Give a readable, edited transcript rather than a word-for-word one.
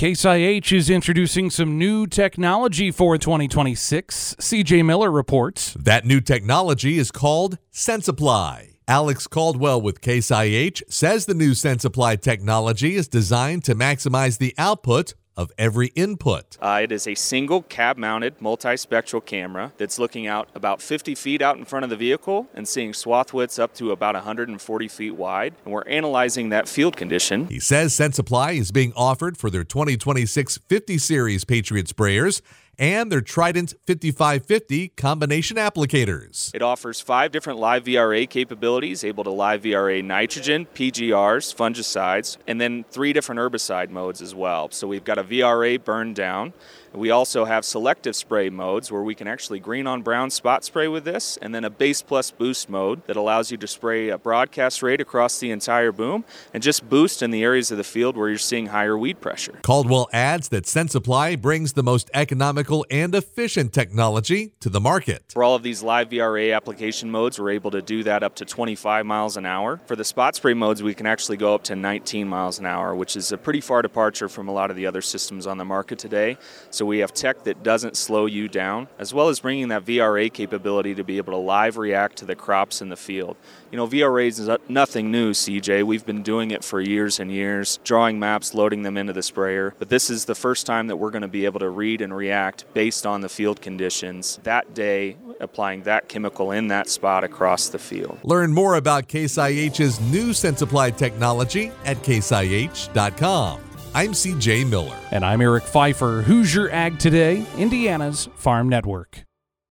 Case IH is introducing some new technology for 2026. CJ Miller reports. That new technology is called SenseApply. Alex Caldwell with Case IH says the new SenseApply technology is designed to maximize the output of every input. It is a single cab-mounted multispectral camera that's looking out about 50 feet out in front of the vehicle and seeing swath widths up to about 140 feet wide. And we're analyzing that field condition. He says SenseApply is being offered for their 2026 50 Series Patriot sprayers and their Trident 5550 combination applicators. It offers 5 different live VRA capabilities, able to live VRA nitrogen, PGRs, fungicides, and then 3 different herbicide modes as well. So we've got a VRA burn down. We also have selective spray modes where we can actually green on brown spot spray with this, and then a base plus boost mode that allows you to spray a broadcast rate across the entire boom and just boost in the areas of the field where you're seeing higher weed pressure. Caldwell adds that SenseApply brings the most economical and efficient technology to the market. For all of these live VRA application modes, we're able to do that up to 25 miles an hour. For the spot spray modes, we can actually go up to 19 miles an hour, which is a pretty far departure from a lot of the other systems on the market today. So we have tech that doesn't slow you down, as well as bringing that VRA capability to be able to live react to the crops in the field. You know, VRA is nothing new, CJ. We've been doing it for years and years, drawing maps, loading them into the sprayer. But this is the first time that we're going to be able to read and react based on the field conditions that day, applying that chemical in that spot across the field. Learn more about Case IH's new SenseApply technology at caseih.com. I'm CJ Miller. And I'm Eric Pfeiffer. Hoosier Ag Today, Indiana's Farm Network.